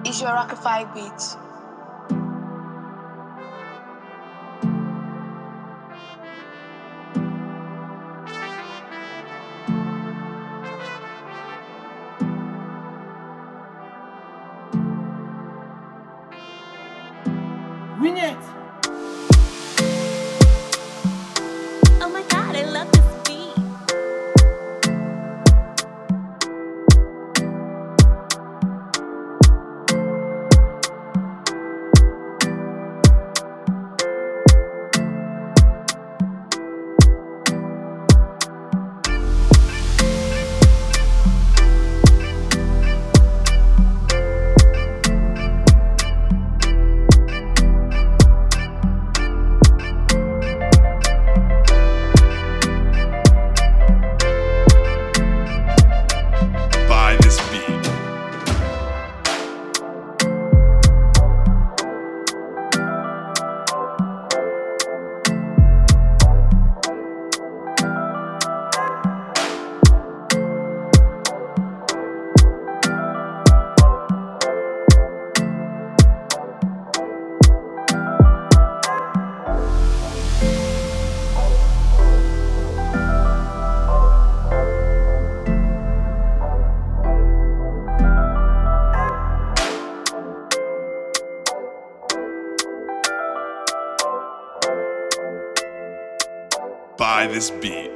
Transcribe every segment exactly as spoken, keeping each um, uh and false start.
It's your Rockify beats. Win it! Oh my god, I love this beat. Buy this beat. Buy this beat.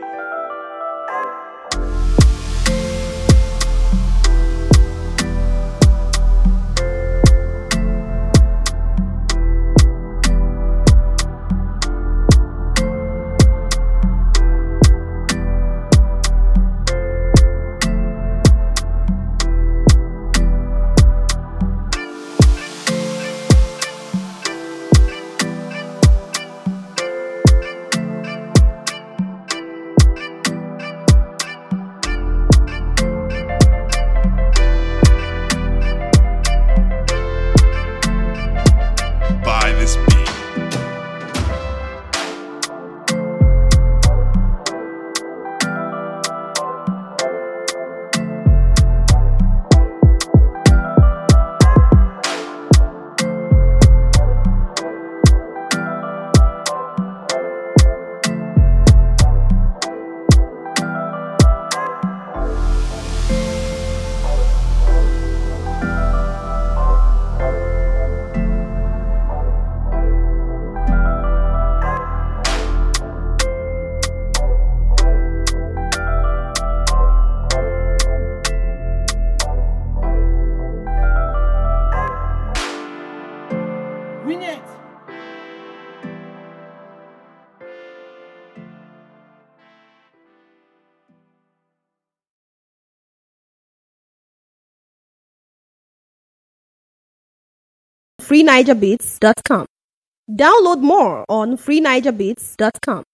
Buy this beat. Win it! free niger beats dot com. Download more on free niger beats dot com.